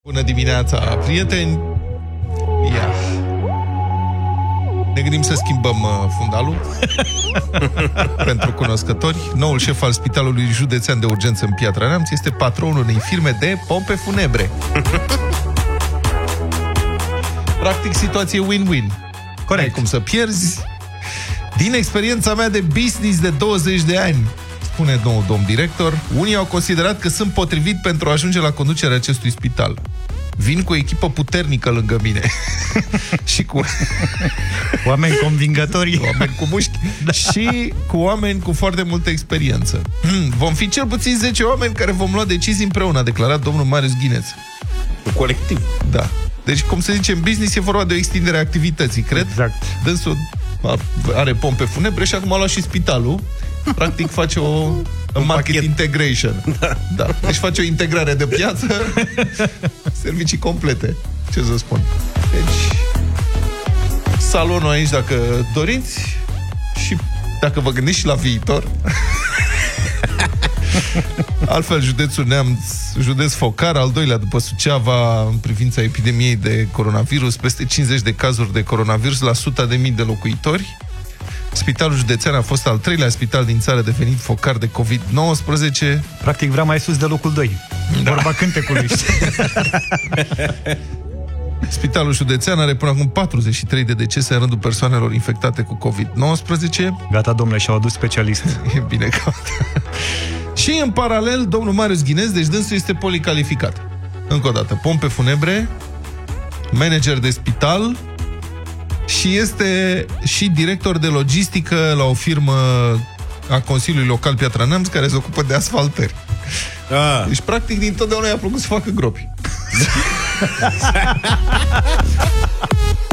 Bună dimineața, prieteni! Ia. Ne gândim să schimbăm fundalul pentru cunoscători. Noul șef al Spitalului Județean de Urgență în Piatra Neamț este patronul unei firme de pompe funebre. Practic, situație win-win. Corect. Ai cum să pierzi. Din experiența mea de business de 20 de ani, spune nou domn director, unii au considerat că sunt potrivit pentru a ajunge la conducerea acestui spital. Vin cu o echipă puternică lângă mine. Și cu oameni convingători, oameni cu mușchi, da. Și cu oameni cu foarte multă experiență. Vom fi cel puțin 10 oameni care vom lua decizii împreună, a declarat domnul Marius Ghineț. Colectiv. Da. Deci, cum se zice în business, e vorba de o extindere a activității, cred. Exact. Dânsul are pompe funebre și acum a luat și spitalul. Practic face o market integration. Da. Deci face o integrare de piață, servicii complete. Ce să spun? Deci, salonul aici, dacă doriți, și dacă vă gândiți și la viitor. Altfel, județul Neamț, județ focar, al doilea după Suceava în privința epidemiei de coronavirus, peste 50 de cazuri de coronavirus la 100.000 de locuitori. Spitalul județean a fost al 3-lea spital din țară devenit focar de COVID-19. Practic vrea mai sus de locul 2. Da. Vorba cântecului. Spitalul județean are până acum 43 de decese în rândul persoanelor infectate cu COVID-19. Gata, domnule, și-au adus specialist. E bine că... Și în paralel, domnul Marius Ghineț, deci dânsul este policalificat. Încă o dată, pompe funebre, manager de spital și este și director de logistică la o firmă a Consiliului Local Piatra Neamț care se ocupă de asfaltări. Deci, practic, dintotdeauna i-a plăcut să facă gropi.